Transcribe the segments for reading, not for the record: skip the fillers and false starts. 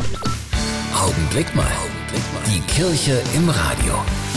Augenblick mal. Die Kirche im Radio.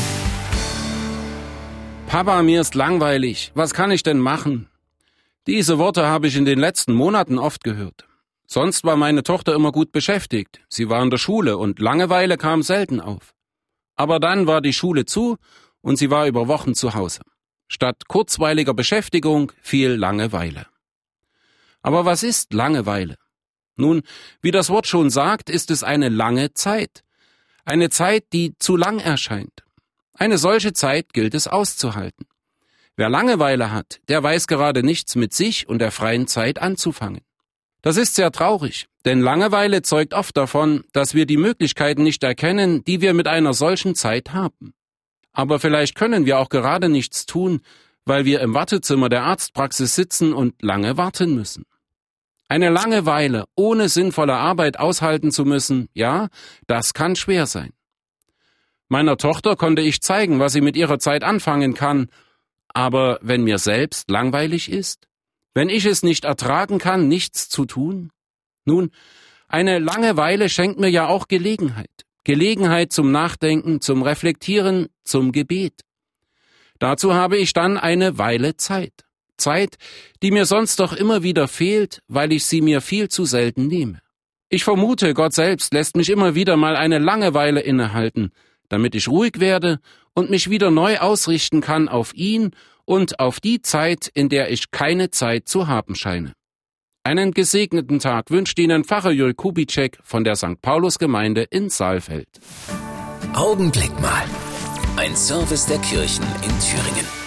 Papa, mir ist langweilig. Was kann ich denn machen? Diese Worte habe ich in den letzten Monaten oft gehört. Sonst war meine Tochter immer gut beschäftigt. Sie war in der Schule und Langeweile kam selten auf. Aber dann war die Schule zu und sie war über Wochen zu Hause. Statt kurzweiliger Beschäftigung viel Langeweile. Aber was ist Langeweile? Nun, wie das Wort schon sagt, ist es eine lange Zeit. Eine Zeit, die zu lang erscheint. Eine solche Zeit gilt es auszuhalten. Wer Langeweile hat, der weiß gerade nichts mit sich und der freien Zeit anzufangen. Das ist sehr traurig, denn Langeweile zeugt oft davon, dass wir die Möglichkeiten nicht erkennen, die wir mit einer solchen Zeit haben. Aber vielleicht können wir auch gerade nichts tun, weil wir im Wartezimmer der Arztpraxis sitzen und lange warten müssen. Eine Langeweile ohne sinnvolle Arbeit aushalten zu müssen, ja, das kann schwer sein. Meiner Tochter konnte ich zeigen, was sie mit ihrer Zeit anfangen kann, aber wenn mir selbst langweilig ist, wenn ich es nicht ertragen kann, nichts zu tun? Nun, eine Langeweile schenkt mir ja auch Gelegenheit. Gelegenheit zum Nachdenken, zum Reflektieren, zum Gebet. Dazu habe ich dann eine Weile Zeit. Zeit, die mir sonst doch immer wieder fehlt, weil ich sie mir viel zu selten nehme. Ich vermute, Gott selbst lässt mich immer wieder mal eine Langeweile innehalten, damit ich ruhig werde und mich wieder neu ausrichten kann auf ihn und auf die Zeit, in der ich keine Zeit zu haben scheine. Einen gesegneten Tag wünscht Ihnen Pfarrer Jürg Kubitschek von der St. Paulus-Gemeinde in Saalfeld. Augenblick mal. Ein Service der Kirchen in Thüringen.